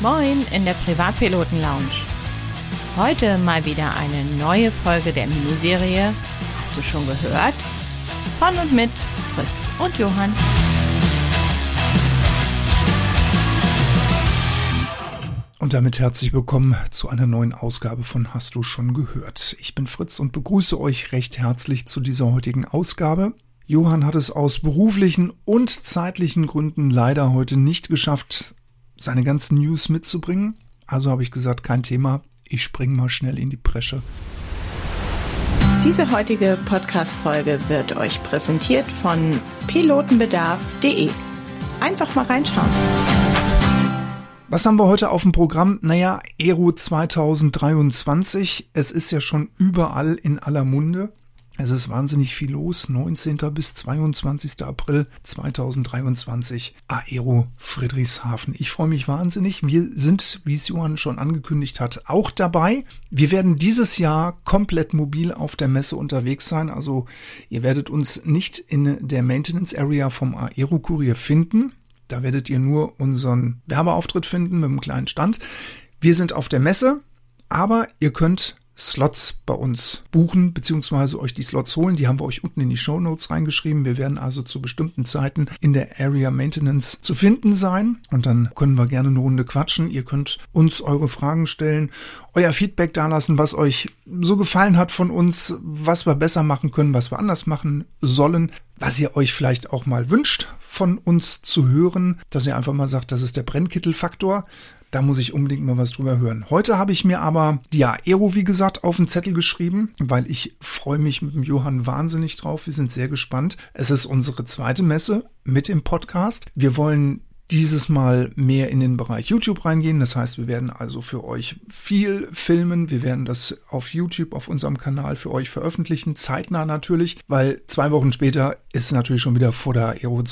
Moin in der Privatpiloten-Lounge. Heute mal wieder eine neue Folge der Miniserie Hast du schon gehört? Von und mit Fritz und Johann. Und damit herzlich willkommen zu einer neuen Ausgabe von Hast du schon gehört? Ich bin Fritz und begrüße euch recht herzlich zu dieser heutigen Ausgabe. Johann hat es aus beruflichen und zeitlichen Gründen leider heute nicht geschafft, seine ganzen News mitzubringen. Also habe ich gesagt, kein Thema, ich springe mal schnell in die Bresche. Diese heutige Podcast-Folge wird euch präsentiert von pilotenbedarf.de. Einfach mal reinschauen. Was haben wir heute auf dem Programm? Naja, Aero 2023. Es ist ja schon überall in aller Munde. Es ist wahnsinnig viel los. 19. bis 22. April 2023. Aero Friedrichshafen. Ich freue mich wahnsinnig. Wir sind, wie es Johann schon angekündigt hat, auch dabei. Wir werden dieses Jahr komplett mobil auf der Messe unterwegs sein. Also ihr werdet uns nicht in der Maintenance Area vom Aero Kurier finden. Da werdet ihr nur unseren Werbeauftritt finden mit einem kleinen Stand. Wir sind auf der Messe, aber ihr könnt Slots bei uns buchen, beziehungsweise euch die Slots holen. Die haben wir euch unten in die Shownotes reingeschrieben. Wir werden also zu bestimmten Zeiten in der Area Maintenance zu finden sein. Und dann können wir gerne eine Runde quatschen. Ihr könnt uns eure Fragen stellen, euer Feedback dalassen, was euch so gefallen hat von uns, was wir besser machen können, was wir anders machen sollen, was ihr euch vielleicht auch mal wünscht von uns zu hören, dass ihr einfach mal sagt, das ist der Brennkittelfaktor. Da muss ich unbedingt mal was drüber hören. Heute habe ich mir aber die Aero, wie gesagt, auf den Zettel geschrieben, weil ich freue mich mit dem Johann wahnsinnig drauf. Wir sind sehr gespannt. Es ist unsere zweite Messe mit im Podcast. Wir wollen dieses Mal mehr in den Bereich YouTube reingehen. Das heißt, wir werden also für euch viel filmen. Wir werden das auf YouTube, auf unserem Kanal für euch veröffentlichen. Zeitnah natürlich, weil 2 Wochen später ist natürlich schon wieder vor der Aero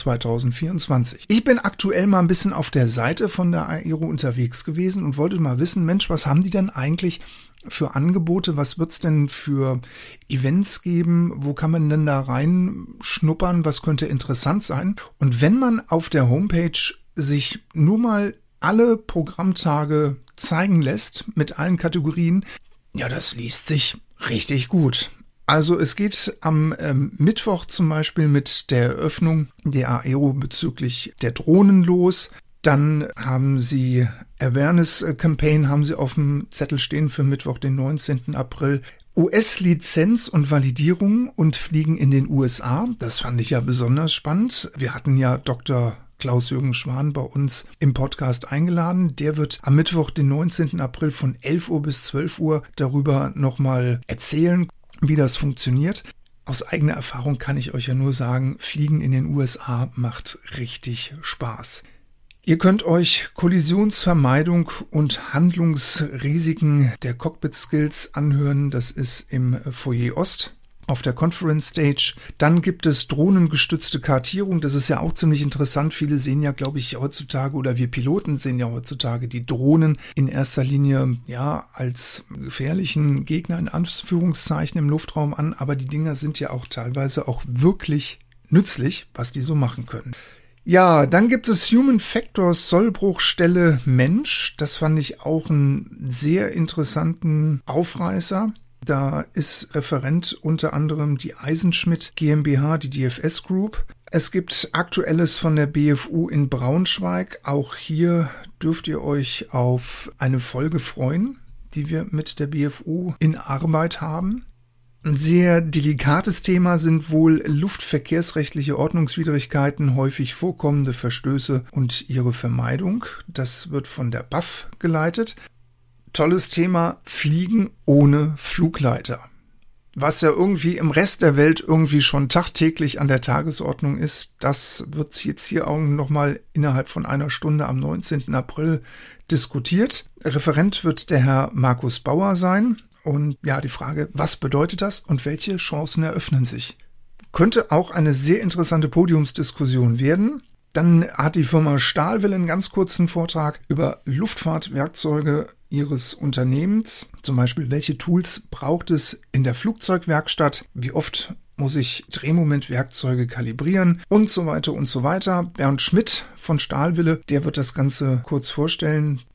2024. Ich bin aktuell mal ein bisschen auf der Seite von der Aero unterwegs gewesen und wollte mal wissen, Mensch, was haben die denn eigentlich für Angebote? Was wird's denn für Events geben? Wo kann man denn da reinschnuppern? Was könnte interessant sein? Und wenn man auf der Homepage sich nur mal alle Programmtage zeigen lässt mit allen Kategorien, ja, das liest sich richtig gut. Also es geht am Mittwoch zum Beispiel mit der Eröffnung der Aero bezüglich der Drohnen los. Dann haben sie Awareness Campaign haben sie auf dem Zettel stehen für Mittwoch, den 19. April. US-Lizenz und Validierung und Fliegen in den USA. Das fand ich ja besonders spannend. Wir hatten ja Dr. Klaus-Jürgen Schwan bei uns im Podcast eingeladen. Der wird am Mittwoch, den 19. April von 11 Uhr bis 12 Uhr darüber nochmal erzählen, wie das funktioniert. Aus eigener Erfahrung kann ich euch ja nur sagen, Fliegen in den USA macht richtig Spaß. Ihr könnt euch Kollisionsvermeidung und Handlungsrisiken der Cockpit Skills anhören. Das ist im Foyer Ost auf der Conference Stage. Dann gibt es drohnengestützte Kartierung. Das ist ja auch ziemlich interessant. Viele sehen ja, glaube ich, heutzutage, oder wir Piloten sehen ja heutzutage die Drohnen in erster Linie ja als gefährlichen Gegner in Anführungszeichen im Luftraum an. Aber die Dinger sind ja auch teilweise auch wirklich nützlich, was die so machen können. Ja, dann gibt es Human Factors Sollbruchstelle Mensch. Das fand ich auch einen sehr interessanten Aufreißer. Da ist Referent unter anderem die Eisenschmidt GmbH, die DFS Group. Es gibt Aktuelles von der BFU in Braunschweig. Auch hier dürft ihr euch auf eine Folge freuen, die wir mit der BFU in Arbeit haben. Ein sehr delikates Thema sind wohl luftverkehrsrechtliche Ordnungswidrigkeiten, häufig vorkommende Verstöße und ihre Vermeidung. Das wird von der BAF geleitet. Tolles Thema, Fliegen ohne Flugleiter. Was ja irgendwie im Rest der Welt irgendwie schon tagtäglich an der Tagesordnung ist, das wird jetzt hier auch nochmal innerhalb von einer Stunde am 19. April diskutiert. Referent wird der Herr Markus Bauer sein. Und ja, die Frage, was bedeutet das und welche Chancen eröffnen sich? Könnte auch eine sehr interessante Podiumsdiskussion werden. Dann hat die Firma Stahlwelle einen ganz kurzen Vortrag über Luftfahrtwerkzeuge ihres Unternehmens. Zum Beispiel, welche Tools braucht es in der Flugzeugwerkstatt? Wie oft muss ich Drehmomentwerkzeuge kalibrieren? Und so weiter und so weiter. Bernd Schmidt von Stahlwelle, der wird das Ganze kurz vorstellen.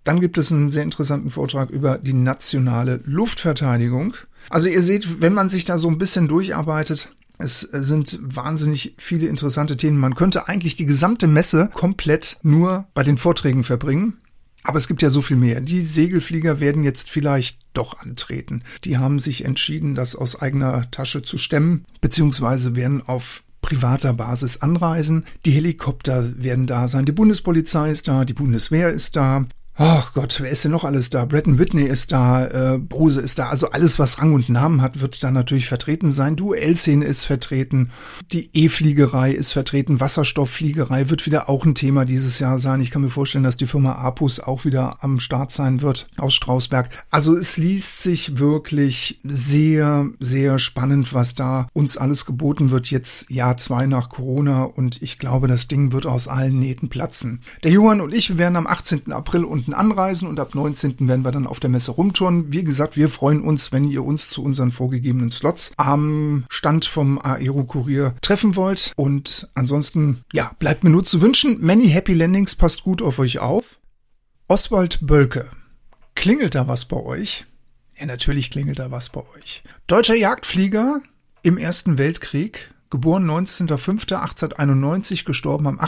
Dann gibt es einen sehr interessanten Vortrag über die nationale Luftverteidigung. Also ihr seht, wenn man sich da so ein bisschen durcharbeitet, es sind wahnsinnig viele interessante Themen. Man könnte eigentlich die gesamte Messe komplett nur bei den Vorträgen verbringen. Aber es gibt ja so viel mehr. Die Segelflieger werden jetzt vielleicht doch antreten. Die haben sich entschieden, das aus eigener Tasche zu stemmen, beziehungsweise werden auf privater Basis anreisen. Die Helikopter werden da sein. Die Bundespolizei ist da, die Bundeswehr ist da. Ach Gott, wer ist denn noch alles da? Bretton Whitney ist da, Brose ist da. Also alles, was Rang und Namen hat, wird da natürlich vertreten sein. Duellszene ist vertreten. Die E-Fliegerei ist vertreten. Wasserstofffliegerei wird wieder auch ein Thema dieses Jahr sein. Ich kann mir vorstellen, dass die Firma Apus auch wieder am Start sein wird aus Strausberg. Also es liest sich wirklich sehr, sehr spannend, was da uns alles geboten wird. Jetzt Jahr 2 nach Corona und ich glaube, das Ding wird aus allen Nähten platzen. Der Johann und ich, wir werden am 18. April unten anreisen und ab 19. werden wir dann auf der Messe rumtouren. Wie gesagt, wir freuen uns, wenn ihr uns zu unseren vorgegebenen Slots am Stand vom Aero-Kurier treffen wollt. Und ansonsten, ja, bleibt mir nur zu wünschen, many happy landings, passt gut auf euch auf. Oswald Boelke, klingelt da was bei euch? Ja, natürlich klingelt da was bei euch. Deutscher Jagdflieger im Ersten Weltkrieg, geboren 19.05.1891, gestorben am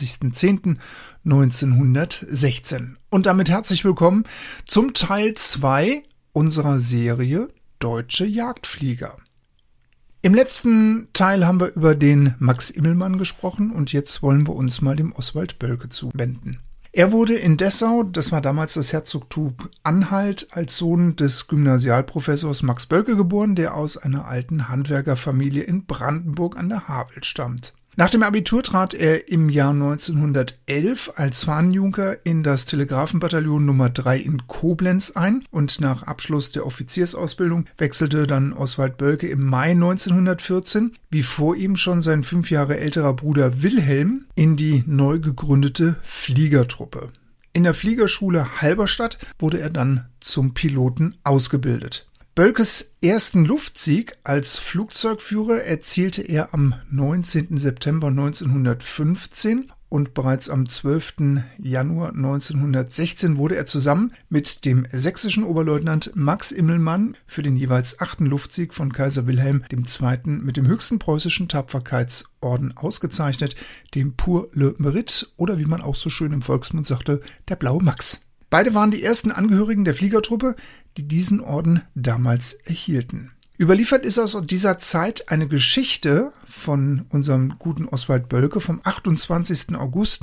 28.10.1916. Und damit herzlich willkommen zum Teil 2 unserer Serie Deutsche Jagdflieger. Im letzten Teil haben wir über den Max Immelmann gesprochen und jetzt wollen wir uns mal dem Oswald Boelke zuwenden. Er wurde in Dessau, das war damals das Herzogtum Anhalt, als Sohn des Gymnasialprofessors Max Boelke geboren, der aus einer alten Handwerkerfamilie in Brandenburg an der Havel stammt. Nach dem Abitur trat er im Jahr 1911 als Fahnenjunker in das Telegrafenbataillon Nummer 3 in Koblenz ein und nach Abschluss der Offiziersausbildung wechselte dann Oswald Boelke im Mai 1914, wie vor ihm schon sein 5 Jahre älterer Bruder Wilhelm, in die neu gegründete Fliegertruppe. In der Fliegerschule Halberstadt wurde er dann zum Piloten ausgebildet. Boelkes ersten Luftsieg als Flugzeugführer erzielte er am 19. September 1915 und bereits am 12. Januar 1916 wurde er zusammen mit dem sächsischen Oberleutnant Max Immelmann für den jeweils 8. Luftsieg von Kaiser Wilhelm II. Mit dem höchsten preußischen Tapferkeitsorden ausgezeichnet, dem Pour le Mérite oder wie man auch so schön im Volksmund sagte, der Blaue Max. Beide waren die ersten Angehörigen der Fliegertruppe, die diesen Orden damals erhielten. Überliefert ist aus dieser Zeit eine Geschichte von unserem guten Oswald Boelke vom 28. August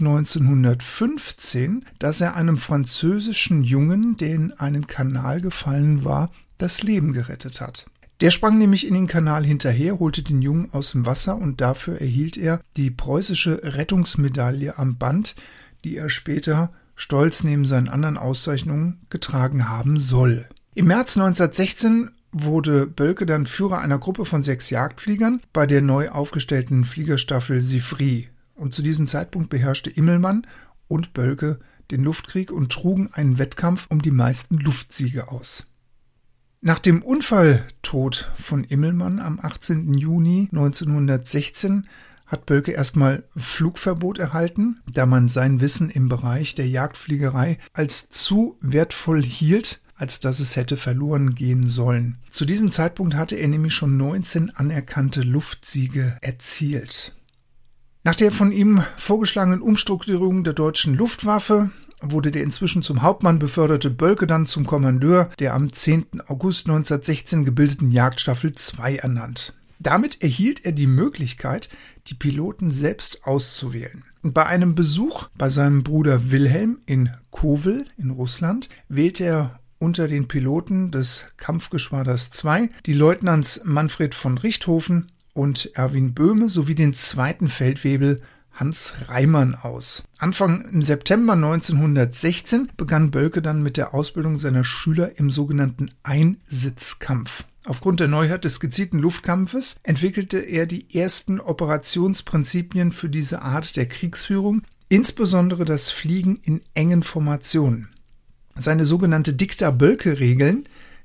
1915, dass er einem französischen Jungen, der in einen Kanal gefallen war, das Leben gerettet hat. Der sprang nämlich in den Kanal hinterher, holte den Jungen aus dem Wasser und dafür erhielt er die preußische Rettungsmedaille am Band, die er später stolz neben seinen anderen Auszeichnungen getragen haben soll. Im März 1916 wurde Boelke dann Führer einer Gruppe von 6 Jagdfliegern bei der neu aufgestellten Fliegerstaffel Sivry. Und zu diesem Zeitpunkt beherrschte Immelmann und Boelke den Luftkrieg und trugen einen Wettkampf um die meisten Luftsiege aus. Nach dem Unfalltod von Immelmann am 18. Juni 1916 hat Boelke erstmal Flugverbot erhalten, da man sein Wissen im Bereich der Jagdfliegerei als zu wertvoll hielt, als dass es hätte verloren gehen sollen. Zu diesem Zeitpunkt hatte er nämlich schon 19 anerkannte Luftsiege erzielt. Nach der von ihm vorgeschlagenen Umstrukturierung der deutschen Luftwaffe wurde der inzwischen zum Hauptmann beförderte Boelke dann zum Kommandeur der am 10. August 1916 gebildeten Jagdstaffel 2 ernannt. Damit erhielt er die Möglichkeit, die Piloten selbst auszuwählen. Und bei einem Besuch bei seinem Bruder Wilhelm in Kowel in Russland wählte er unter den Piloten des Kampfgeschwaders 2 die Leutnants Manfred von Richthofen und Erwin Böhme sowie den 2. Feldwebel Hans Reimann aus. Anfang September 1916 begann Boelke dann mit der Ausbildung seiner Schüler im sogenannten Einsitzkampf. Aufgrund der Neuheit des gezielten Luftkampfes entwickelte er die ersten Operationsprinzipien für diese Art der Kriegsführung, insbesondere das Fliegen in engen Formationen. Seine sogenannte Dicta-Boelke-Regeln,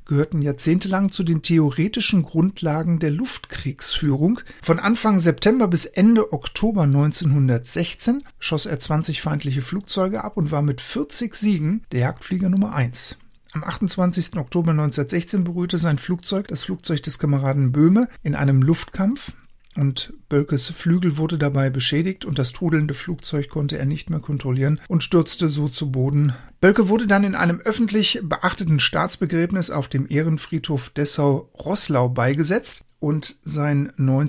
gehörten jahrzehntelang zu den theoretischen Grundlagen der Luftkriegsführung. Von Anfang September bis Ende Oktober 1916 schoss er 20 feindliche Flugzeuge ab und war mit 40 Siegen der Jagdflieger Nummer 1. Am 28. Oktober 1916 berührte sein Flugzeug das Flugzeug des Kameraden Böhme in einem Luftkampf und Boelckes Flügel wurde dabei beschädigt und das trudelnde Flugzeug konnte er nicht mehr kontrollieren und stürzte so zu Boden. Boelcke wurde dann in einem öffentlich beachteten Staatsbegräbnis auf dem Ehrenfriedhof Dessau-Roßlau beigesetzt und sein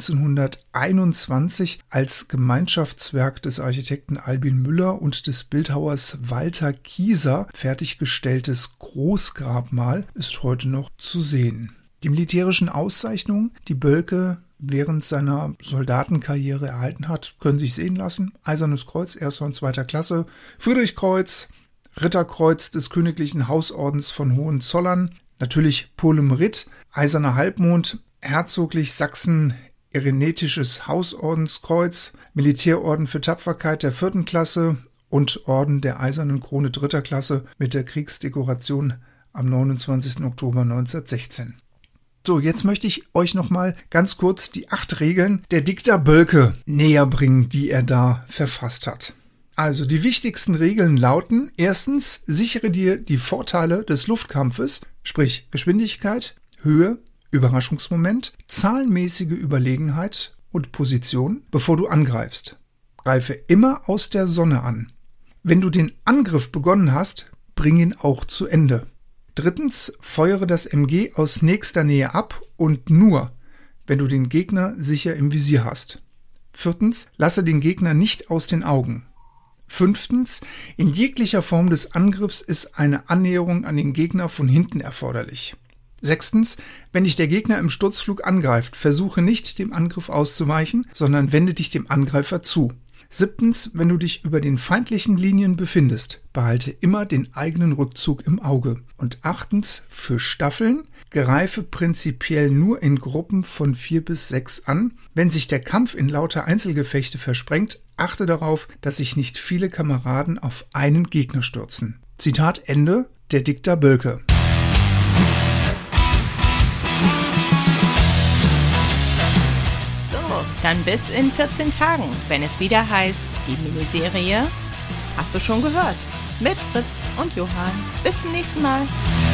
1921 als Gemeinschaftswerk des Architekten Albin Müller und des Bildhauers Walter Kieser fertiggestelltes Großgrabmal ist heute noch zu sehen. Die militärischen Auszeichnungen, die Boelcke während seiner Soldatenkarriere erhalten hat, können sich sehen lassen. Eisernes Kreuz 1. und 2. Klasse, Friedrichkreuz, Ritterkreuz des Königlichen Hausordens von Hohenzollern, natürlich Purlem Ritt, Eiserner Halbmond, Herzoglich Sachsen-Erenetisches Hausordenskreuz, Militärorden für Tapferkeit der 4. Klasse und Orden der Eisernen Krone 3. Klasse mit der Kriegsdekoration am 29. Oktober 1916. So, jetzt möchte ich euch nochmal ganz kurz die 8 Regeln der Dicta Boelcke näher bringen, die er da verfasst hat. Also die wichtigsten Regeln lauten: Erstens, sichere dir die Vorteile des Luftkampfes, sprich Geschwindigkeit, Höhe, Überraschungsmoment, zahlenmäßige Überlegenheit und Position, bevor du angreifst. Greife immer aus der Sonne an. Wenn du den Angriff begonnen hast, bring ihn auch zu Ende. Drittens, feuere das MG aus nächster Nähe ab und nur, wenn du den Gegner sicher im Visier hast. Viertens, lasse den Gegner nicht aus den Augen. Fünftens, in jeglicher Form des Angriffs ist eine Annäherung an den Gegner von hinten erforderlich. Sechstens, wenn dich der Gegner im Sturzflug angreift, versuche nicht, dem Angriff auszuweichen, sondern wende dich dem Angreifer zu. Siebtens, wenn du dich über den feindlichen Linien befindest, behalte immer den eigenen Rückzug im Auge. Und achtens, für Staffeln, greife prinzipiell nur in Gruppen von 4 bis 6 an. Wenn sich der Kampf in lauter Einzelgefechte versprengt, achte darauf, dass sich nicht viele Kameraden auf einen Gegner stürzen. Zitat Ende der Dicta Boelcke. Dann bis in 14 Tagen, wenn es wieder heißt, die Miniserie Hast du schon gehört? Mit Fritz und Johann. Bis zum nächsten Mal.